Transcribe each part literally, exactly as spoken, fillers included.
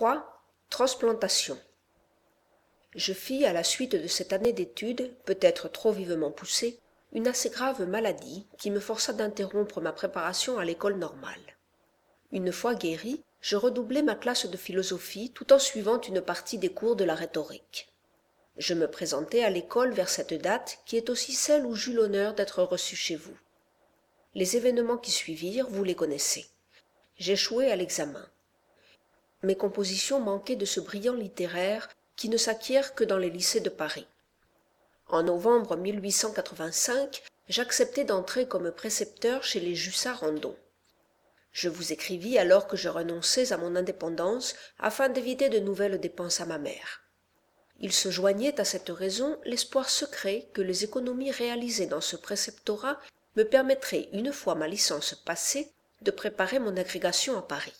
trois. Transplantation. Je fis, à la suite de cette année d'études, peut-être trop vivement poussée, une assez grave maladie qui me força d'interrompre ma préparation à l'école normale. Une fois guéri, je redoublai ma classe de philosophie tout en suivant une partie des cours de la rhétorique. Je me présentai à l'école vers cette date qui est aussi celle où j'eus l'honneur d'être reçu chez vous. Les événements qui suivirent, vous les connaissez. J'échouai à l'examen. Mes compositions manquaient de ce brillant littéraire qui ne s'acquiert que dans les lycées de Paris. En novembre mille huit cent quatre-vingt-cinq, j'acceptai d'entrer comme précepteur chez les Jussart-Randon. Je vous écrivis alors que je renonçais à mon indépendance afin d'éviter de nouvelles dépenses à ma mère. Il se joignait à cette raison l'espoir secret que les économies réalisées dans ce préceptorat me permettraient, une fois ma licence passée, de préparer mon agrégation à Paris.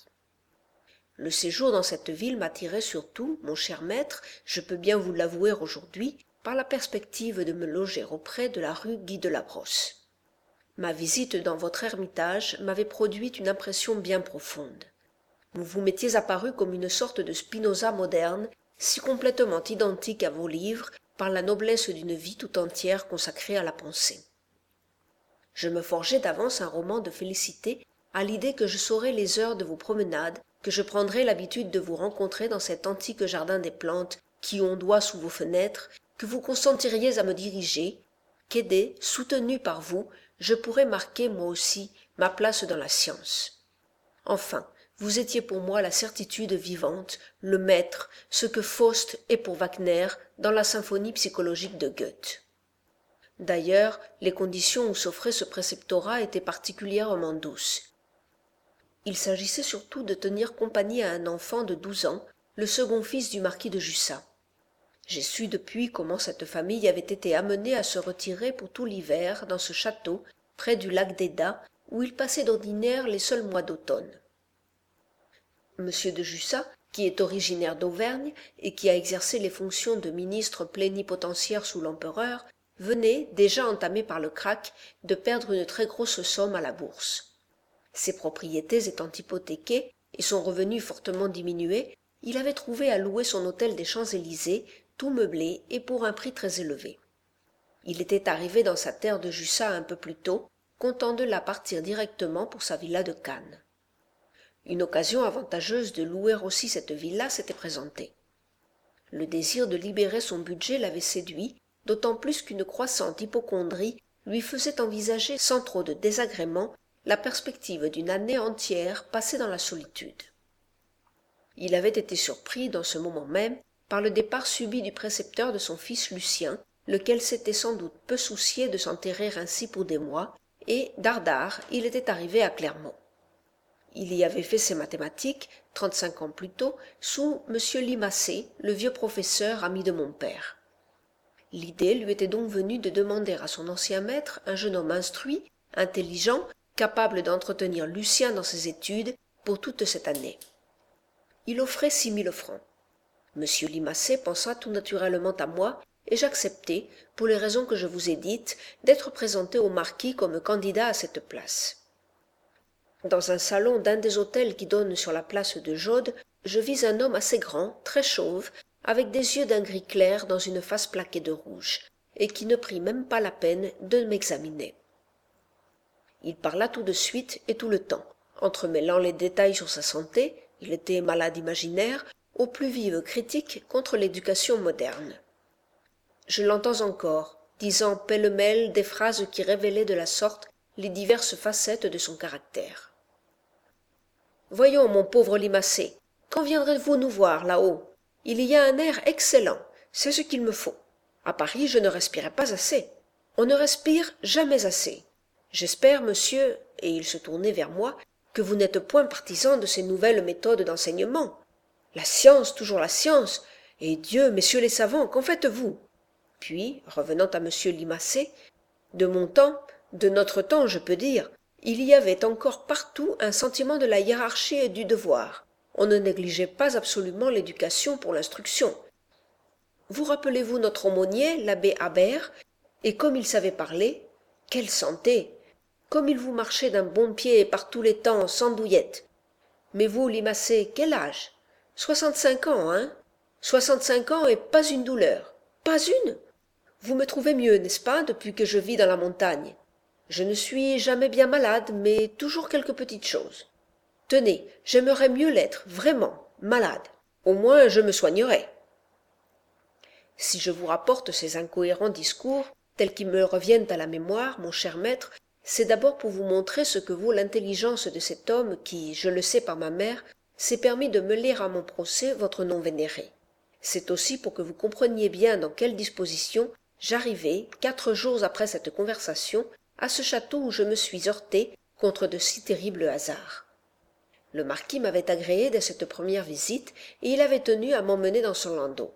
Le séjour dans cette ville m'attirait surtout, mon cher maître, je peux bien vous l'avouer aujourd'hui, par la perspective de me loger auprès de la rue Guy de la Brosse. Ma visite dans votre ermitage m'avait produit une impression bien profonde. Vous vous m'étiez apparu comme une sorte de Spinoza moderne, si complètement identique à vos livres par la noblesse d'une vie tout entière consacrée à la pensée. Je me forgeais d'avance un roman de félicité à l'idée que je saurais les heures de vos promenades, que je prendrais l'habitude de vous rencontrer dans cet antique jardin des plantes qui ondoie sous vos fenêtres, que vous consentiriez à me diriger, qu'aidé, soutenu par vous, je pourrais marquer moi aussi ma place dans la science. Enfin, vous étiez pour moi la certitude vivante, le maître, ce que Faust est pour Wagner dans la symphonie psychologique de Goethe. D'ailleurs, les conditions où s'offrait ce préceptorat étaient particulièrement douces. Il s'agissait surtout de tenir compagnie à un enfant de douze ans, le second fils du marquis de Jussat. J'ai su depuis comment cette famille avait été amenée à se retirer pour tout l'hiver dans ce château, près du lac d'Eda, où il passait d'ordinaire les seuls mois d'automne. Monsieur de Jussat, qui est originaire d'Auvergne et qui a exercé les fonctions de ministre plénipotentiaire sous l'empereur, venait, déjà entamé par le krach, de perdre une très grosse somme à la bourse. Ses propriétés étant hypothéquées et son revenu fortement diminué, il avait trouvé à louer son hôtel des Champs-Élysées, tout meublé et pour un prix très élevé. Il était arrivé dans sa terre de Jussat un peu plus tôt, comptant de là partir directement pour sa villa de Cannes. Une occasion avantageuse de louer aussi cette villa s'était présentée. Le désir de libérer son budget l'avait séduit, d'autant plus qu'une croissante hypocondrie lui faisait envisager sans trop de désagréments la perspective d'une année entière passée dans la solitude. Il avait été surpris dans ce moment même par le départ subit du précepteur de son fils Lucien, lequel s'était sans doute peu soucié de s'enterrer ainsi pour des mois, et, dardard, il était arrivé à Clermont. Il y avait fait ses mathématiques, trente-cinq ans plus tôt, sous M. Limassé, le vieux professeur ami de mon père. L'idée lui était donc venue de demander à son ancien maître un jeune homme instruit, intelligent, capable d'entretenir Lucien dans ses études pour toute cette année. Il offrait six mille francs. M. Limassé pensa tout naturellement à moi, et j'acceptai, pour les raisons que je vous ai dites, d'être présenté au marquis comme candidat à cette place. Dans un salon d'un des hôtels qui donnent sur la place de Jaude, je vis un homme assez grand, très chauve, avec des yeux d'un gris clair dans une face plaquée de rouge, et qui ne prit même pas la peine de m'examiner. Il parla tout de suite et tout le temps, entremêlant les détails sur sa santé, il était malade imaginaire, aux plus vives critiques contre l'éducation moderne. Je l'entends encore, disant pêle-mêle des phrases qui révélaient de la sorte les diverses facettes de son caractère. « Voyons, mon pauvre Limassé, quand viendrez-vous nous voir là-haut? Il y a un air excellent, c'est ce qu'il me faut. À Paris, je ne respirais pas assez. On ne respire jamais assez. J'espère, monsieur, et il se tournait vers moi, que vous n'êtes point partisan de ces nouvelles méthodes d'enseignement. La science, toujours la science, et Dieu, messieurs les savants, qu'en faites-vous? Puis, revenant à monsieur Limassé, de mon temps, de notre temps, je peux dire, il y avait encore partout un sentiment de la hiérarchie et du devoir. On ne négligeait pas absolument l'éducation pour l'instruction. Vous rappelez-vous notre aumônier, l'abbé Habert, et comme il savait parler, quelle santé! Comme il vous marchait d'un bon pied par tous les temps, sans douillette. Mais vous, Limassé, quel âge? Soixante-cinq ans, hein? Soixante-cinq ans et pas une douleur. Pas une? Vous me trouvez mieux, n'est-ce pas, depuis que je vis dans la montagne? Je ne suis jamais bien malade, mais toujours quelques petites choses. Tenez, j'aimerais mieux l'être, vraiment, malade. Au moins je me soignerais. Si je vous rapporte ces incohérents discours, tels qu'ils me reviennent à la mémoire, mon cher maître, c'est d'abord pour vous montrer ce que vaut l'intelligence de cet homme qui, je le sais par ma mère, s'est permis de mêler à mon procès votre nom vénéré. C'est aussi pour que vous compreniez bien dans quelle disposition j'arrivai, quatre jours après cette conversation, à ce château où je me suis heurté contre de si terribles hasards. Le marquis m'avait agréé dès cette première visite, et il avait tenu à m'emmener dans son landau.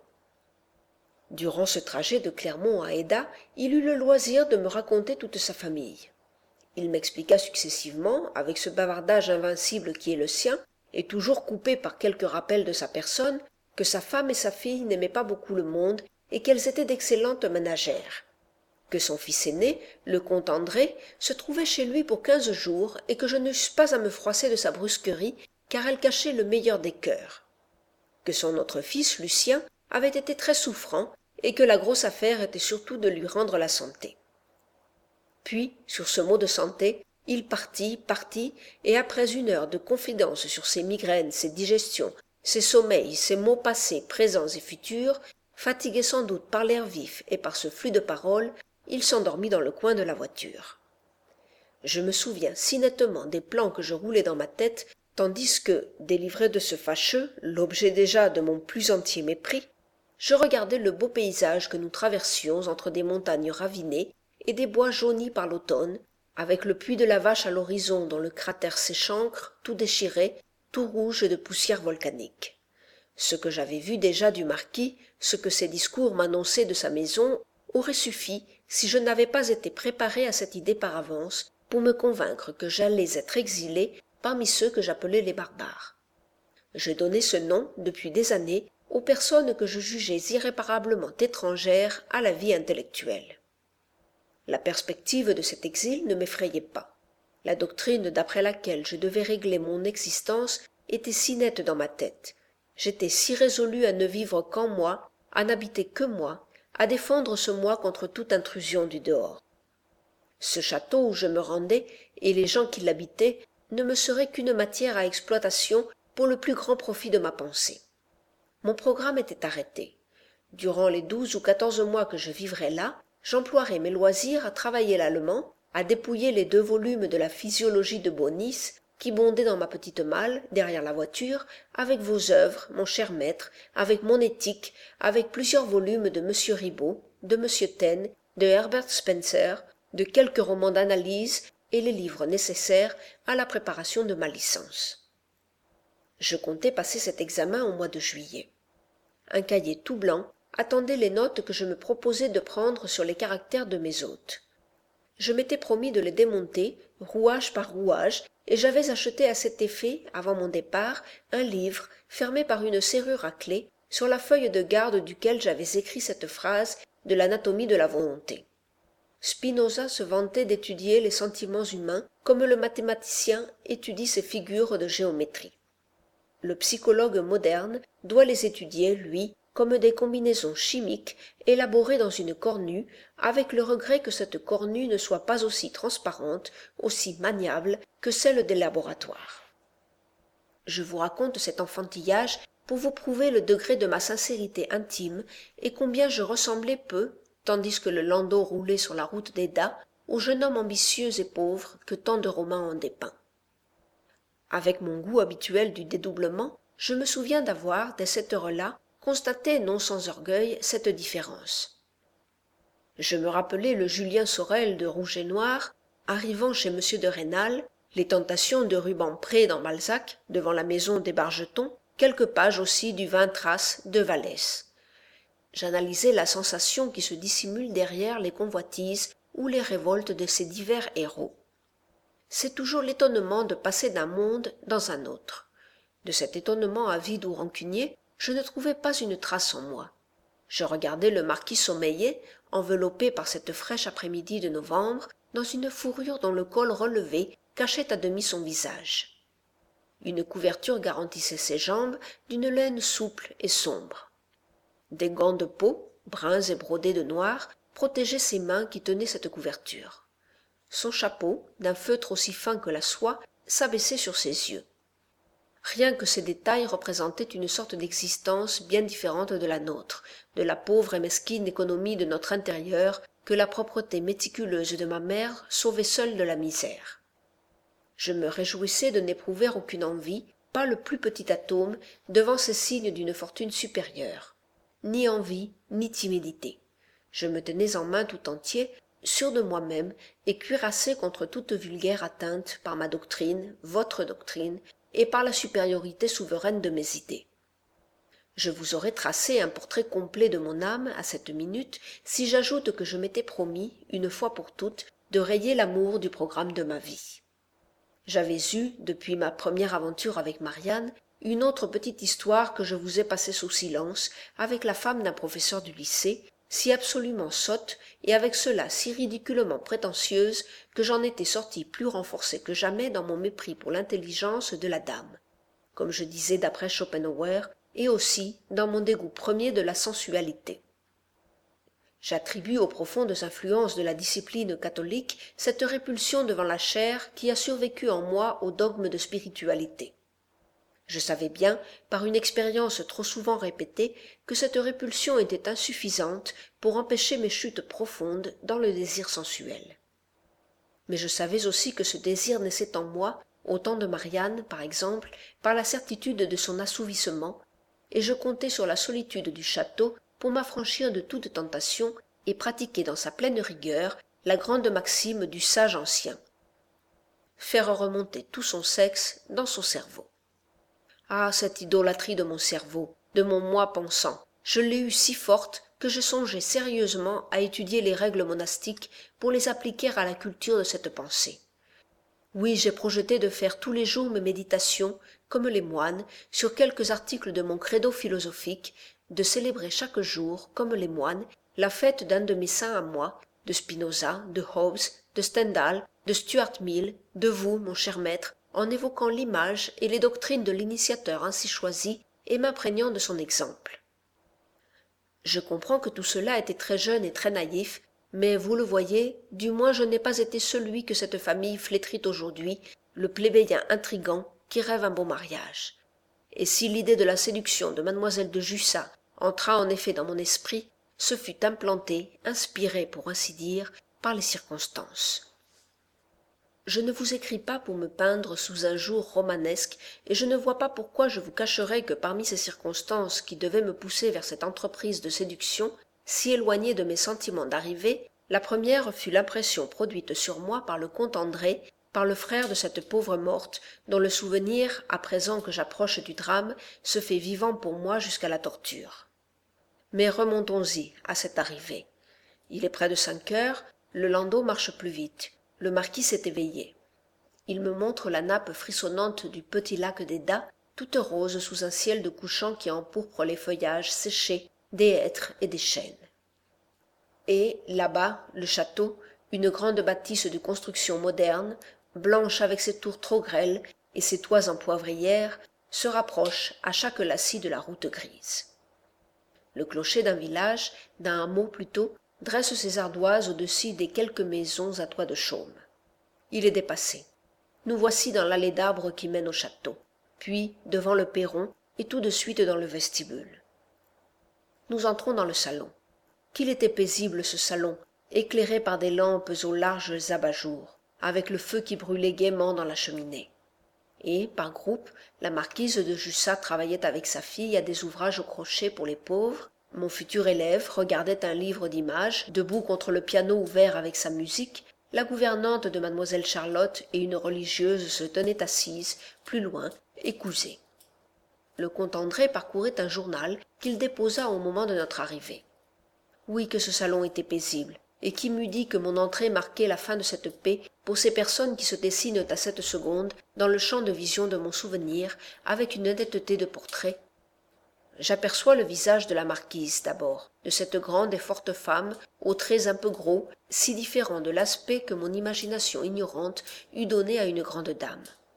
Durant ce trajet de Clermont à Hédat, il eut le loisir de me raconter toute sa famille. Il m'expliqua successivement, avec ce bavardage invincible qui est le sien, et toujours coupé par quelques rappels de sa personne, que sa femme et sa fille n'aimaient pas beaucoup le monde et qu'elles étaient d'excellentes ménagères, que son fils aîné, le comte André, se trouvait chez lui pour quinze jours et que je n'eusse pas à me froisser de sa brusquerie, car elle cachait le meilleur des cœurs, que son autre fils, Lucien, avait été très souffrant et que la grosse affaire était surtout de lui rendre la santé. Puis, sur ce mot de santé, il partit, partit, et après une heure de confidence sur ses migraines, ses digestions, ses sommeils, ses mots passés, présents et futurs, fatigué sans doute par l'air vif et par ce flux de paroles, il s'endormit dans le coin de la voiture. Je me souviens si nettement des plans que je roulais dans ma tête, tandis que, délivré de ce fâcheux, l'objet déjà de mon plus entier mépris, je regardais le beau paysage que nous traversions entre des montagnes ravinées et des bois jaunis par l'automne, avec le puits de la Vache à l'horizon dont le cratère s'échancre, tout déchiré, tout rouge de poussière volcanique. Ce que j'avais vu déjà du marquis, ce que ses discours m'annonçaient de sa maison, aurait suffi si je n'avais pas été préparé à cette idée par avance pour me convaincre que j'allais être exilé parmi ceux que j'appelais les barbares. Je donnais ce nom, depuis des années, aux personnes que je jugeais irréparablement étrangères à la vie intellectuelle. La perspective de cet exil ne m'effrayait pas. La doctrine d'après laquelle je devais régler mon existence était si nette dans ma tête. J'étais si résolu à ne vivre qu'en moi, à n'habiter que moi, à défendre ce moi contre toute intrusion du dehors. Ce château où je me rendais et les gens qui l'habitaient ne me seraient qu'une matière à exploitation pour le plus grand profit de ma pensée. Mon programme était arrêté. Durant les douze ou quatorze mois que je vivrais là, j'emploierais mes loisirs à travailler l'allemand, à dépouiller les deux volumes de la physiologie de Bonis, qui bondaient dans ma petite malle, derrière la voiture, avec vos œuvres, mon cher maître, avec mon éthique, avec plusieurs volumes de M. Ribot, de M. Taine, de Herbert Spencer, de quelques romans d'analyse et les livres nécessaires à la préparation de ma licence. Je comptais passer cet examen au mois de juillet. Un cahier tout blanc attendait les notes que je me proposais de prendre sur les caractères de mes hôtes. Je m'étais promis de les démonter, rouage par rouage, et j'avais acheté à cet effet, avant mon départ, un livre fermé par une serrure à clé, sur la feuille de garde duquel j'avais écrit cette phrase de l'anatomie de la volonté. Spinoza se vantait d'étudier les sentiments humains comme le mathématicien étudie ses figures de géométrie. Le psychologue moderne doit les étudier, lui, comme des combinaisons chimiques élaborées dans une cornue, avec le regret que cette cornue ne soit pas aussi transparente, aussi maniable que celle des laboratoires. Je vous raconte cet enfantillage pour vous prouver le degré de ma sincérité intime et combien je ressemblais peu, tandis que le landau roulait sur la route d'Hédat, au jeune homme ambitieux et pauvre que tant de romans ont dépeint. Avec mon goût habituel du dédoublement, je me souviens d'avoir, dès cette heure-là, constaté, non sans orgueil, cette différence. Je me rappelais le Julien Sorel de Rouge et Noir, arrivant chez M. de Rênal, les tentations de Rubempré dans Balzac, devant la maison des Bargetons, quelques pages aussi du Vingt Traces de Vallès. J'analysais la sensation qui se dissimule derrière les convoitises ou les révoltes de ces divers héros. C'est toujours l'étonnement de passer d'un monde dans un autre. De cet étonnement avide ou rancunier, je ne trouvais pas une trace en moi. Je regardais le marquis sommeiller, enveloppé par cette fraîche après-midi de novembre, dans une fourrure dont le col relevé cachait à demi son visage. Une couverture garantissait ses jambes d'une laine souple et sombre. Des gants de peau, bruns et brodés de noir, protégeaient ses mains qui tenaient cette couverture. Son chapeau, d'un feutre aussi fin que la soie, s'abaissait sur ses yeux. Rien que ces détails représentaient une sorte d'existence bien différente de la nôtre, de la pauvre et mesquine économie de notre intérieur que la propreté méticuleuse de ma mère sauvait seule de la misère. Je me réjouissais de n'éprouver aucune envie, pas le plus petit atome, devant ces signes d'une fortune supérieure. Ni envie, ni timidité. Je me tenais en main tout entier, sûr de moi-même et cuirassé contre toute vulgaire atteinte par ma doctrine, votre doctrine, et par la supériorité souveraine de mes idées. Je vous aurais tracé un portrait complet de mon âme à cette minute si j'ajoute que je m'étais promis, une fois pour toutes, de rayer l'amour du programme de ma vie. J'avais eu, depuis ma première aventure avec Marianne, une autre petite histoire que je vous ai passée sous silence avec la femme d'un professeur du lycée, si absolument sotte et avec cela si ridiculement prétentieuse que j'en étais sorti plus renforcé que jamais dans mon mépris pour l'intelligence de la dame, comme je disais d'après Schopenhauer, et aussi dans mon dégoût premier de la sensualité. J'attribue aux profondes influences de la discipline catholique cette répulsion devant la chair qui a survécu en moi au dogme de spiritualité. Je savais bien, par une expérience trop souvent répétée, que cette répulsion était insuffisante pour empêcher mes chutes profondes dans le désir sensuel. Mais je savais aussi que ce désir naissait en moi, au temps de Marianne, par exemple, par la certitude de son assouvissement, et je comptais sur la solitude du château pour m'affranchir de toute tentation et pratiquer dans sa pleine rigueur la grande maxime du sage ancien. Faire remonter tout son sexe dans son cerveau. Ah, cette idolâtrie de mon cerveau, de mon moi pensant, je l'ai eue si forte que je songeais sérieusement à étudier les règles monastiques pour les appliquer à la culture de cette pensée. Oui, j'ai projeté de faire tous les jours mes méditations, comme les moines, sur quelques articles de mon credo philosophique, de célébrer chaque jour, comme les moines, la fête d'un de mes saints à moi, de Spinoza, de Hobbes, de Stendhal, de Stuart Mill, de vous, mon cher maître, en évoquant l'image et les doctrines de l'initiateur ainsi choisi et m'imprégnant de son exemple. Je comprends que tout cela était très jeune et très naïf, mais vous le voyez, du moins je n'ai pas été celui que cette famille flétrit aujourd'hui, le plébéien intrigant qui rêve un beau mariage. Et si l'idée de la séduction de mademoiselle de Jussat entra en effet dans mon esprit, ce fut implanté, inspiré pour ainsi dire, par les circonstances. Je ne vous écris pas pour me peindre sous un jour romanesque, et je ne vois pas pourquoi je vous cacherais que parmi ces circonstances qui devaient me pousser vers cette entreprise de séduction, si éloignée de mes sentiments d'arrivée, la première fut l'impression produite sur moi par le comte André, par le frère de cette pauvre morte, dont le souvenir, à présent que j'approche du drame, se fait vivant pour moi jusqu'à la torture. Mais remontons-y à cette arrivée. Il est près de cinq heures, le landau marche plus vite. Le marquis s'est éveillé. Il me montre la nappe frissonnante du petit lac d'Eda, toute rose sous un ciel de couchant qui empourpre les feuillages séchés des hêtres et des chênes. Et, là-bas, le château, une grande bâtisse de construction moderne, blanche avec ses tours trop grêles et ses toits en poivrière, se rapproche à chaque lacis de la route grise. Le clocher d'un village, d'un hameau plutôt, dresse ses ardoises au-dessus des quelques maisons à toit de chaume. Il est dépassé. Nous voici dans l'allée d'arbres qui mène au château, puis devant le perron et tout de suite dans le vestibule. Nous entrons dans le salon. Qu'il était paisible ce salon, éclairé par des lampes aux larges abat-jours, avec le feu qui brûlait gaiement dans la cheminée. Et, par groupe, la marquise de Jussat travaillait avec sa fille à des ouvrages au crochet pour les pauvres. Mon futur élève regardait un livre d'images, debout contre le piano ouvert avec sa musique. La gouvernante de mademoiselle Charlotte et une religieuse se tenaient assises, plus loin, et cousaient. Le comte André parcourait un journal qu'il déposa au moment de notre arrivée. Oui, que ce salon était paisible, et qui m'eût dit que mon entrée marquait la fin de cette paix pour ces personnes qui se dessinent à cette seconde dans le champ de vision de mon souvenir avec une honnêteté de portrait. J'aperçois le visage de la marquise d'abord, de cette grande et forte femme, aux traits un peu gros, si différents de l'aspect que mon imagination ignorante eût donné à une grande dame.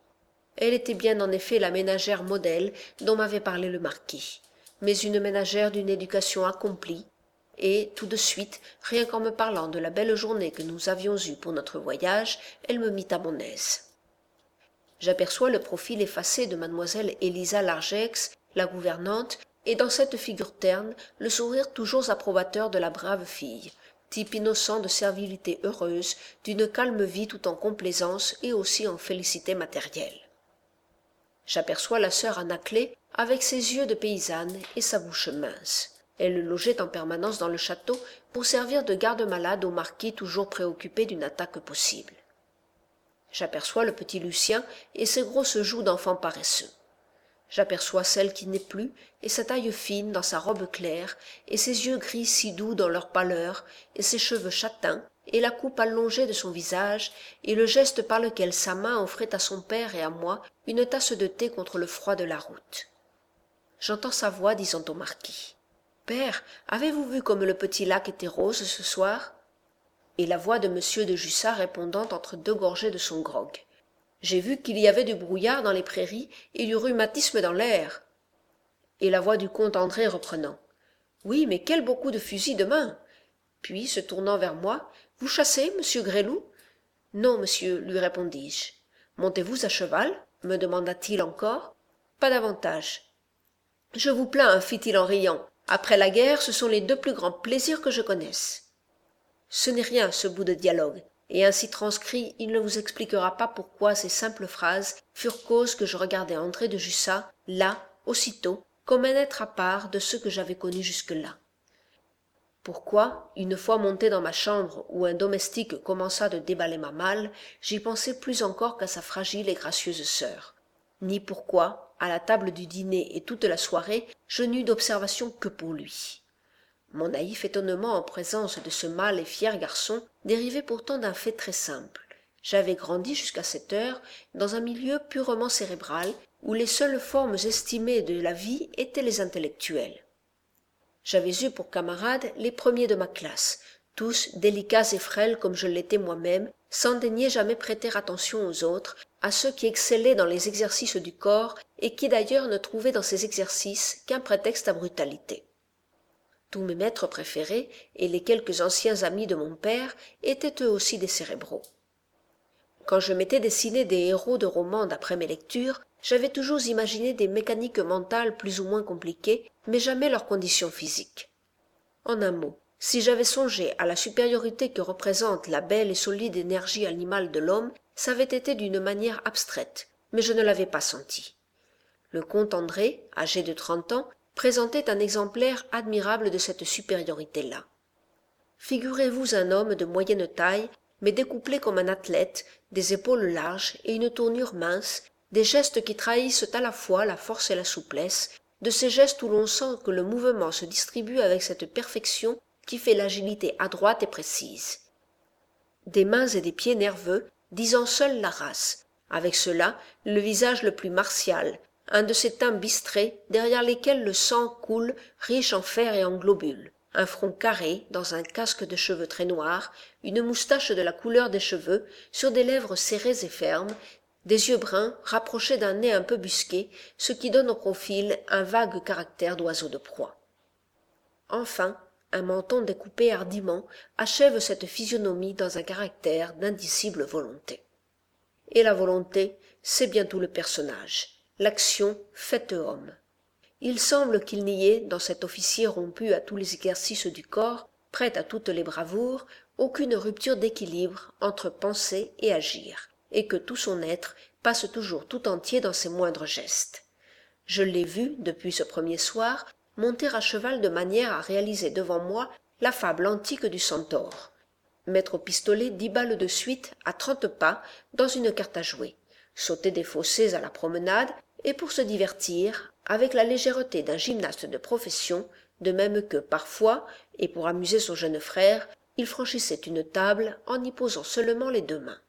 Elle était bien en effet la ménagère modèle dont m'avait parlé le marquis, mais une ménagère d'une éducation accomplie, et, tout de suite, rien qu'en me parlant de la belle journée que nous avions eue pour notre voyage, elle me mit à mon aise. J'aperçois le profil effacé de mademoiselle Élisa Largex, la gouvernante, et dans cette figure terne, le sourire toujours approbateur de la brave fille, type innocent de servilité heureuse, d'une calme vie tout en complaisance et aussi en félicité matérielle. J'aperçois la sœur Anaclée avec ses yeux de paysanne et sa bouche mince. Elle logeait en permanence dans le château pour servir de garde-malade au marquis toujours préoccupé d'une attaque possible. J'aperçois le petit Lucien et ses grosses joues d'enfant paresseux. J'aperçois celle qui n'est plus et sa taille fine dans sa robe claire et ses yeux gris si doux dans leur pâleur et ses cheveux châtains et la coupe allongée de son visage et le geste par lequel sa main offrait à son père et à moi une tasse de thé contre le froid de la route. J'entends sa voix disant au marquis: « Père, avez-vous vu comme le petit lac était rose ce soir ?» Et la voix de monsieur de Jussat répondant entre deux gorgées de son grog: « J'ai vu qu'il y avait du brouillard dans les prairies et du rhumatisme dans l'air. » Et la voix du comte André reprenant: « Oui, mais quel beau coup de fusil demain !» Puis, se tournant vers moi: « Vous chassez, monsieur Gresloup ?»« Non, monsieur, lui répondis-je. »« Montez-vous à cheval ?» me demanda-t-il encore. « Pas davantage. »« Je vous plains, fit-il en riant. Après la guerre, ce sont les deux plus grands plaisirs que je connaisse. » Ce n'est rien, ce bout de dialogue, et ainsi transcrit, il ne vous expliquera pas pourquoi ces simples phrases furent cause que je regardais André de Jussat, là, aussitôt, comme un être à part de ceux que j'avais connus jusque-là. Pourquoi, une fois monté dans ma chambre où un domestique commença de déballer ma malle, j'y pensai plus encore qu'à sa fragile et gracieuse sœur, ni pourquoi, à la table du dîner et toute la soirée, je n'eus d'observation que pour lui. Mon naïf étonnement en présence de ce mâle et fier garçon dérivait pourtant d'un fait très simple. J'avais grandi jusqu'à cette heure dans un milieu purement cérébral où les seules formes estimées de la vie étaient les intellectuelles. J'avais eu pour camarades les premiers de ma classe, tous délicats et frêles comme je l'étais moi-même, sans daigner jamais prêter attention aux autres, à ceux qui excellaient dans les exercices du corps et qui d'ailleurs ne trouvaient dans ces exercices qu'un prétexte à brutalité. Tous mes maîtres préférés et les quelques anciens amis de mon père étaient eux aussi des cérébraux. Quand je m'étais dessiné des héros de romans d'après mes lectures, j'avais toujours imaginé des mécaniques mentales plus ou moins compliquées, mais jamais leurs conditions physiques. En un mot, si j'avais songé à la supériorité que représente la belle et solide énergie animale de l'homme, ça avait été d'une manière abstraite, mais je ne l'avais pas senti. Le comte André, âgé de trente ans, présentait un exemplaire admirable de cette supériorité-là. Figurez-vous un homme de moyenne taille, mais découplé comme un athlète, des épaules larges et une tournure mince, des gestes qui trahissent à la fois la force et la souplesse, de ces gestes où l'on sent que le mouvement se distribue avec cette perfection qui fait l'agilité adroite et précise. Des mains et des pieds nerveux, disant seule la race, avec cela le visage le plus martial, un de ces teints bistrés derrière lesquels le sang coule riche en fer et en globules, un front carré dans un casque de cheveux très noirs, une moustache de la couleur des cheveux, sur des lèvres serrées et fermes, des yeux bruns rapprochés d'un nez un peu busqué, ce qui donne au profil un vague caractère d'oiseau de proie. Enfin, un menton découpé hardiment achève cette physionomie dans un caractère d'indicible volonté. Et la volonté, c'est bien tout le personnage, l'action faite homme. Il semble qu'il n'y ait, dans cet officier rompu à tous les exercices du corps, prêt à toutes les bravoures, aucune rupture d'équilibre entre penser et agir, et que tout son être passe toujours tout entier dans ses moindres gestes. Je l'ai vu, depuis ce premier soir, monter à cheval de manière à réaliser devant moi la fable antique du centaure. Mettre au pistolet dix balles de suite à trente pas dans une carte à jouer, sauter des fossés à la promenade, et pour se divertir, avec la légèreté d'un gymnaste de profession, de même que, parfois, et pour amuser son jeune frère, il franchissait une table en y posant seulement les deux mains.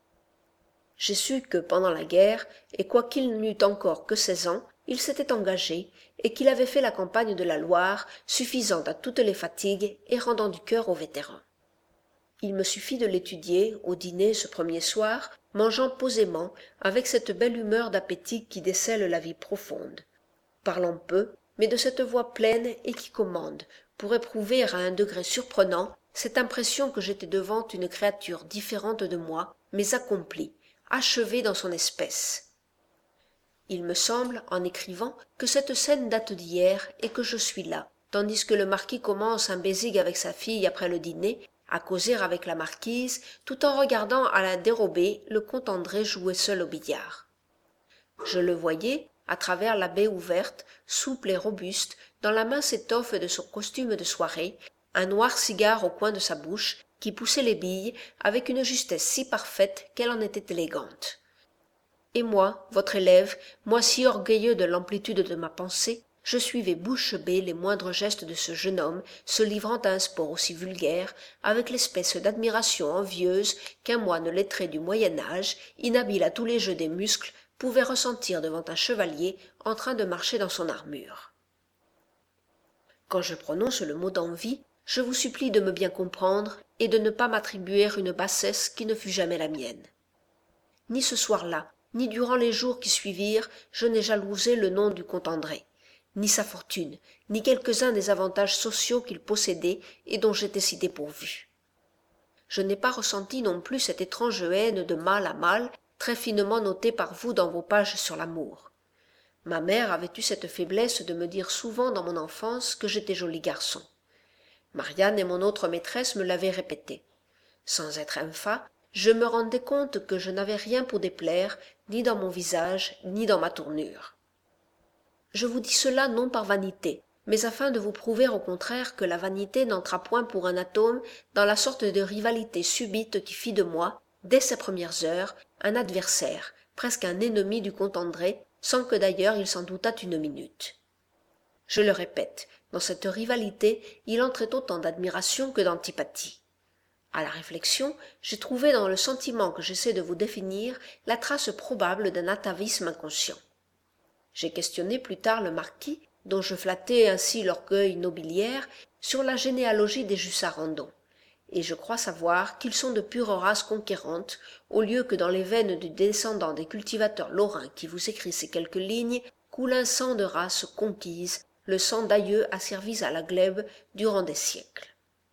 J'ai su que, pendant la guerre, et quoiqu'il n'eût encore que seize ans, il s'était engagé, et qu'il avait fait la campagne de la Loire, suffisant à toutes les fatigues et rendant du cœur aux vétérans. Il me suffit de l'étudier au dîner ce premier soir, mangeant posément, avec cette belle humeur d'appétit qui décèle la vie profonde, parlant peu, mais de cette voix pleine et qui commande, pour éprouver à un degré surprenant cette impression que j'étais devant une créature différente de moi, mais accomplie, achevée dans son espèce. Il me semble, en écrivant, que cette scène date d'hier et que je suis là, tandis que le marquis commence un baiser avec sa fille après le dîner, à causer avec la marquise, tout en regardant à la dérobée le comte André jouer seul au billard. Je le voyais, à travers la baie ouverte, souple et robuste, dans la mince étoffe de son costume de soirée, un noir cigare au coin de sa bouche, qui poussait les billes avec une justesse si parfaite qu'elle en était élégante. Et moi, votre élève, moi si orgueilleux de l'amplitude de ma pensée, je suivais bouche bée les moindres gestes de ce jeune homme se livrant à un sport aussi vulgaire, avec l'espèce d'admiration envieuse qu'un moine lettré du Moyen-Âge, inhabile à tous les jeux des muscles, pouvait ressentir devant un chevalier en train de marcher dans son armure. Quand je prononce le mot d'envie, je vous supplie de me bien comprendre et de ne pas m'attribuer une bassesse qui ne fut jamais la mienne. Ni ce soir-là, ni durant les jours qui suivirent, je n'ai jalousé le nom du comte André, ni sa fortune, ni quelques-uns des avantages sociaux qu'il possédait et dont j'étais si dépourvu. Je n'ai pas ressenti non plus cette étrange haine de mal à mal, très finement notée par vous dans vos pages sur l'amour. Ma mère avait eu cette faiblesse de me dire souvent dans mon enfance que j'étais joli garçon. Marianne et mon autre maîtresse me l'avaient répété. Sans être infa, je me rendais compte que je n'avais rien pour déplaire, ni dans mon visage, ni dans ma tournure. Je vous dis cela non par vanité, mais afin de vous prouver au contraire que la vanité n'entra point pour un atome dans la sorte de rivalité subite qui fit de moi, dès ses premières heures, un adversaire, presque un ennemi du comte André, sans que d'ailleurs il s'en doutât une minute. Je le répète, dans cette rivalité, il entrait autant d'admiration que d'antipathie. À la réflexion, j'ai trouvé dans le sentiment que j'essaie de vous définir la trace probable d'un atavisme inconscient. J'ai questionné plus tard le marquis, dont je flattais ainsi l'orgueil nobiliaire, sur la généalogie des Jussarandon, et je crois savoir qu'ils sont de pure race conquérante, au lieu que dans les veines du descendant des cultivateurs lorrains qui vous écrit ces quelques lignes coule un sang de race conquise, le sang d'aïeux asservis à la glèbe durant des siècles.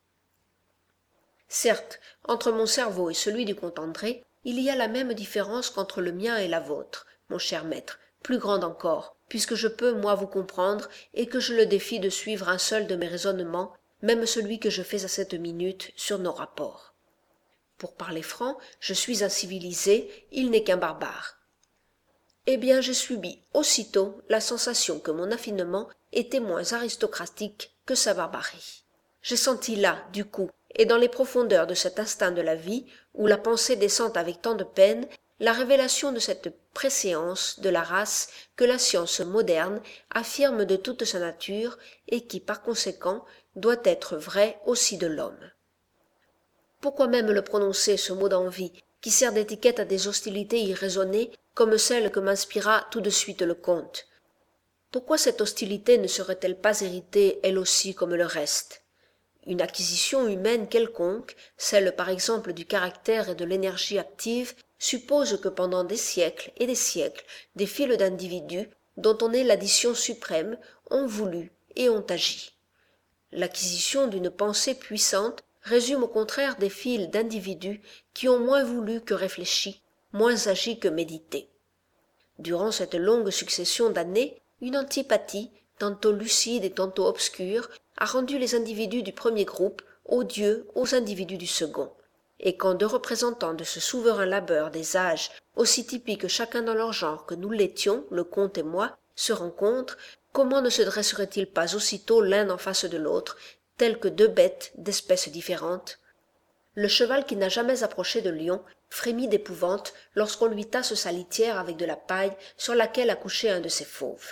Certes, entre mon cerveau et celui du comte André, il y a la même différence qu'entre le mien et la vôtre, mon cher maître, plus grande encore, puisque je peux, moi, vous comprendre, et que je le défie de suivre un seul de mes raisonnements, même celui que je fais à cette minute sur nos rapports. Pour parler franc, je suis un civilisé, il n'est qu'un barbare. Eh bien, j'ai subi aussitôt la sensation que mon affinement était moins aristocratique que sa barbarie. J'ai senti là, du coup, et dans les profondeurs de cet instinct de la vie, où la pensée descend avec tant de peine, la révélation de cette préséance de la race que la science moderne affirme de toute sa nature et qui, par conséquent, doit être vraie aussi de l'homme. Pourquoi même le prononcer, ce mot d'envie, qui sert d'étiquette à des hostilités irraisonnées comme celle que m'inspira tout de suite le comte? Pourquoi cette hostilité ne serait-elle pas héritée, elle aussi, comme le reste? Une acquisition humaine quelconque, celle par exemple du caractère et de l'énergie active, suppose que pendant des siècles et des siècles, des fils d'individus, dont on est l'addition suprême, ont voulu et ont agi. L'acquisition d'une pensée puissante résume au contraire des fils d'individus qui ont moins voulu que réfléchi, moins agi que médité. Durant cette longue succession d'années, une antipathie, tantôt lucide et tantôt obscure, a rendu les individus du premier groupe odieux aux individus du second. Et quand deux représentants de ce souverain labeur des âges, aussi typiques chacun dans leur genre que nous l'étions, le comte et moi, se rencontrent, comment ne se dresseraient-ils pas aussitôt l'un en face de l'autre, tels que deux bêtes d'espèces différentes? Le cheval qui n'a jamais approché de lion frémit d'épouvante lorsqu'on lui tasse sa litière avec de la paille sur laquelle a couché un de ses fauves.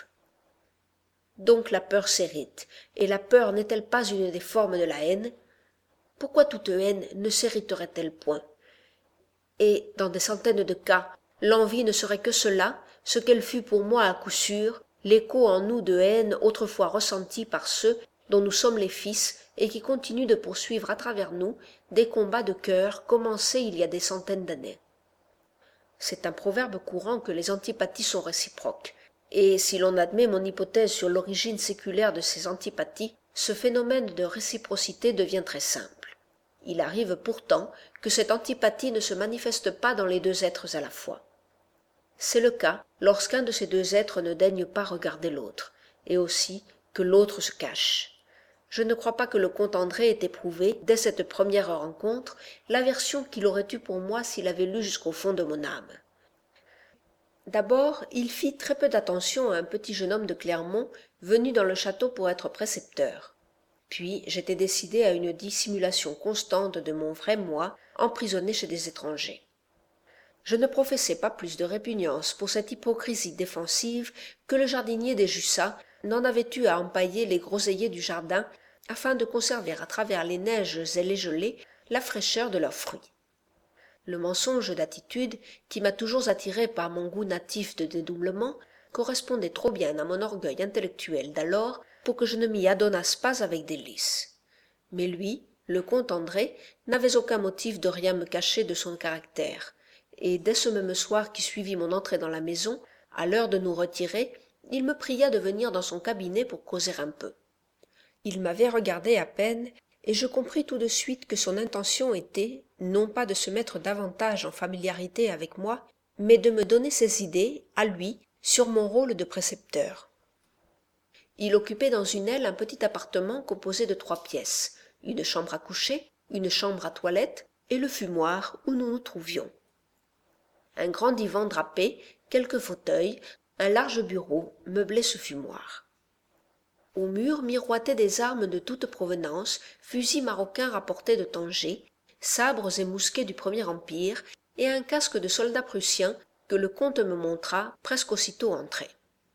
Donc la peur s'hérite, et la peur n'est-elle pas une des formes de la haine? Pourquoi toute haine ne s'hériterait-elle point? Et, dans des centaines de cas, l'envie ne serait que cela, ce qu'elle fut pour moi à coup sûr, l'écho en nous de haine autrefois ressentie par ceux dont nous sommes les fils et qui continue de poursuivre à travers nous des combats de cœur commencés il y a des centaines d'années. C'est un proverbe courant que les antipathies sont réciproques, et si l'on admet mon hypothèse sur l'origine séculaire de ces antipathies, ce phénomène de réciprocité devient très simple. Il arrive pourtant que cette antipathie ne se manifeste pas dans les deux êtres à la fois. C'est le cas lorsqu'un de ces deux êtres ne daigne pas regarder l'autre, et aussi que l'autre se cache. Je ne crois pas que le comte André ait éprouvé, dès cette première rencontre, l'aversion qu'il aurait eue pour moi s'il avait lu jusqu'au fond de mon âme. D'abord, il fit très peu d'attention à un petit jeune homme de Clermont venu dans le château pour être précepteur. Puis j'étais décidé à une dissimulation constante de mon vrai moi, emprisonné chez des étrangers. Je ne professais pas plus de répugnance pour cette hypocrisie défensive que le jardinier des Jussas n'en avait eu à empailler les groseilliers du jardin afin de conserver à travers les neiges et les gelées la fraîcheur de leurs fruits. Le mensonge d'attitude, qui m'a toujours attiré par mon goût natif de dédoublement, correspondait trop bien à mon orgueil intellectuel d'alors pour que je ne m'y adonnasse pas avec délice. Mais lui, le comte André, n'avait aucun motif de rien me cacher de son caractère, et dès ce même soir qui suivit mon entrée dans la maison, à l'heure de nous retirer, il me pria de venir dans son cabinet pour causer un peu. Il m'avait regardé à peine, et je compris tout de suite que son intention était, non pas de se mettre davantage en familiarité avec moi, mais de me donner ses idées, à lui, sur mon rôle de précepteur. Il occupait dans une aile un petit appartement composé de trois pièces, une chambre à coucher, une chambre à toilette et le fumoir où nous nous trouvions. Un grand divan drapé, quelques fauteuils, un large bureau meublait ce fumoir. Au mur miroitaient des armes de toute provenance, fusils marocains rapportés de Tanger, sabres et mousquets du Premier Empire, et un casque de soldat prussien que le comte me montra presque aussitôt entré.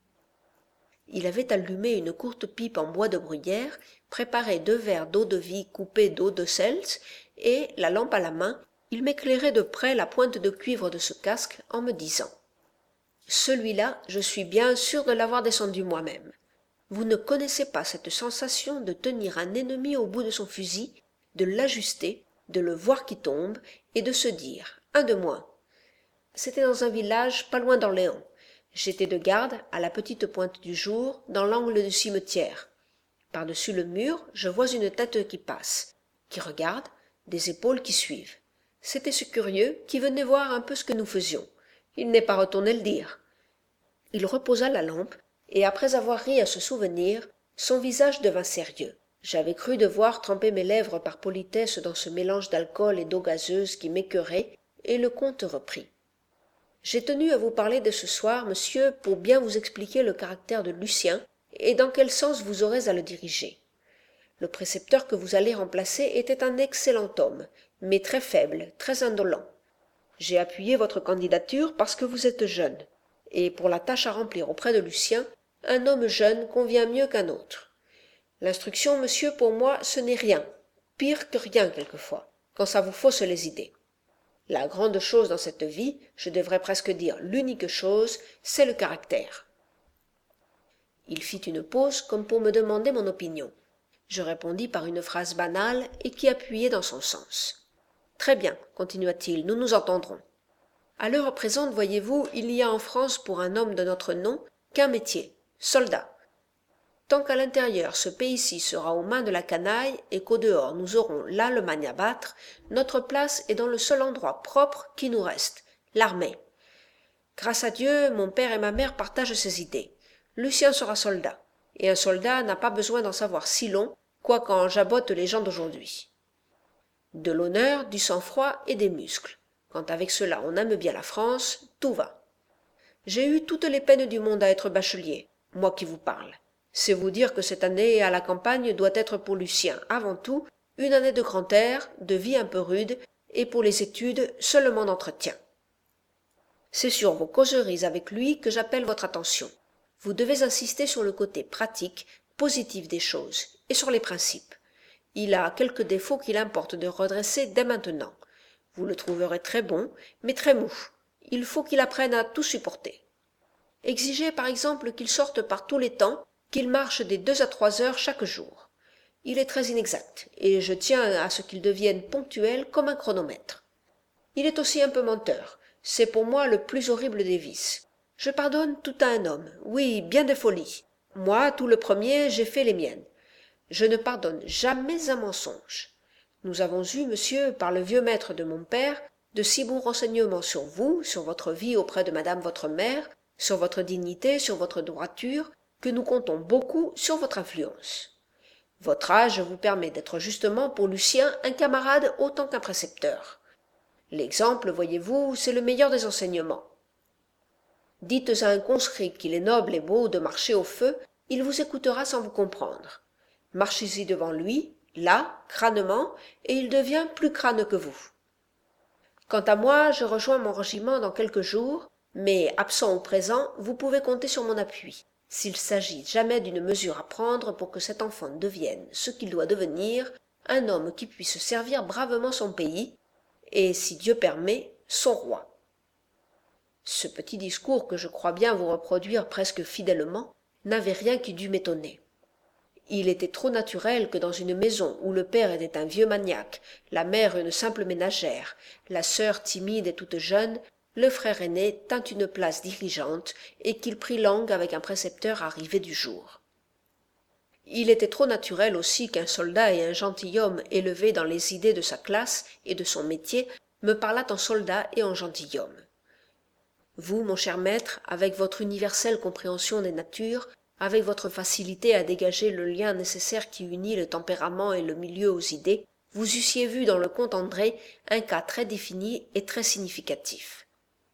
Il avait allumé une courte pipe en bois de bruyère, préparé deux verres d'eau-de-vie coupés d'eau de seltz, et, la lampe à la main, il m'éclairait de près la pointe de cuivre de ce casque en me disant « Celui-là, je suis bien sûr de l'avoir descendu moi-même. Vous ne connaissez pas cette sensation de tenir un ennemi au bout de son fusil, de l'ajuster, de le voir qui tombe, et de se dire « un de moins ». C'était dans un village pas loin d'Orléans. J'étais de garde, à la petite pointe du jour, dans l'angle du cimetière. Par-dessus le mur, je vois une tête qui passe, qui regarde, des épaules qui suivent. C'était ce curieux qui venait voir un peu ce que nous faisions. Il n'est pas retourné le dire. Il reposa la lampe, et après avoir ri à ce souvenir, son visage devint sérieux. J'avais cru devoir tremper mes lèvres par politesse dans ce mélange d'alcool et d'eau gazeuse qui m'écœurait, et le comte reprit. J'ai tenu à vous parler de ce soir, monsieur, pour bien vous expliquer le caractère de Lucien, et dans quel sens vous aurez à le diriger. Le précepteur que vous allez remplacer était un excellent homme, mais très faible, très indolent. J'ai appuyé votre candidature parce que vous êtes jeune, et pour la tâche à remplir auprès de Lucien, un homme jeune convient mieux qu'un autre. L'instruction, monsieur, pour moi, ce n'est rien, pire que rien quelquefois, quand ça vous fausse les idées. La grande chose dans cette vie, je devrais presque dire l'unique chose, c'est le caractère. Il fit une pause comme pour me demander mon opinion. Je répondis par une phrase banale et qui appuyait dans son sens. « Très bien, continua-t-il, nous nous entendrons. À l'heure présente, voyez-vous, il n'y a en France pour un homme de notre nom qu'un métier, soldat. Tant qu'à l'intérieur ce pays-ci sera aux mains de la canaille et qu'au dehors nous aurons l'Allemagne à battre, notre place est dans le seul endroit propre qui nous reste, l'armée. Grâce à Dieu, mon père et ma mère partagent ces idées. Lucien sera soldat, et un soldat n'a pas besoin d'en savoir si long, quoique en jabotent les gens d'aujourd'hui. De l'honneur, du sang-froid et des muscles. Quand avec cela on aime bien la France, tout va. J'ai eu toutes les peines du monde à être bachelier, moi qui vous parle. C'est vous dire que cette année à la campagne doit être pour Lucien, avant tout, une année de grand air, de vie un peu rude, et pour les études seulement d'entretien. C'est sur vos causeries avec lui que j'appelle votre attention. Vous devez insister sur le côté pratique, positif des choses, et sur les principes. Il a quelques défauts qu'il importe de redresser dès maintenant. Vous le trouverez très bon, mais très mou. Il faut qu'il apprenne à tout supporter. Exigez par exemple qu'il sorte par tous les temps, qu'il marche des deux à trois heures chaque jour. Il est très inexact, et je tiens à ce qu'il devienne ponctuel comme un chronomètre. Il est aussi un peu menteur. C'est pour moi le plus horrible des vices. Je pardonne tout à un homme, oui, bien des folies. Moi, tout le premier, j'ai fait les miennes. Je ne pardonne jamais un mensonge. Nous avons eu, monsieur, par le vieux maître de mon père, de si bons renseignements sur vous, sur votre vie auprès de madame votre mère, sur votre dignité, sur votre droiture, que nous comptons beaucoup sur votre influence. Votre âge vous permet d'être justement pour Lucien un camarade autant qu'un précepteur. L'exemple, voyez-vous, c'est le meilleur des enseignements. Dites à un conscrit qu'il est noble et beau de marcher au feu, il vous écoutera sans vous comprendre. Marchez-y devant lui, là, crânement, et il devient plus crâne que vous. Quant à moi, je rejoins mon régiment dans quelques jours, mais absent au présent, vous pouvez compter sur mon appui. S'il s'agit jamais d'une mesure à prendre pour que cet enfant devienne ce qu'il doit devenir, un homme qui puisse servir bravement son pays, et, si Dieu permet, son roi. Ce petit discours que je crois bien vous reproduire presque fidèlement n'avait rien qui dût m'étonner. Il était trop naturel que dans une maison où le père était un vieux maniaque, la mère une simple ménagère, la sœur timide et toute jeune, le frère aîné tint une place dirigeante et qu'il prit langue avec un précepteur arrivé du jour. Il était trop naturel aussi qu'un soldat et un gentilhomme élevé dans les idées de sa classe et de son métier me parlât en soldat et en gentilhomme. Vous, mon cher maître, avec votre universelle compréhension des natures, avec votre facilité à dégager le lien nécessaire qui unit le tempérament et le milieu aux idées, vous eussiez vu dans le comte André un cas très défini et très significatif.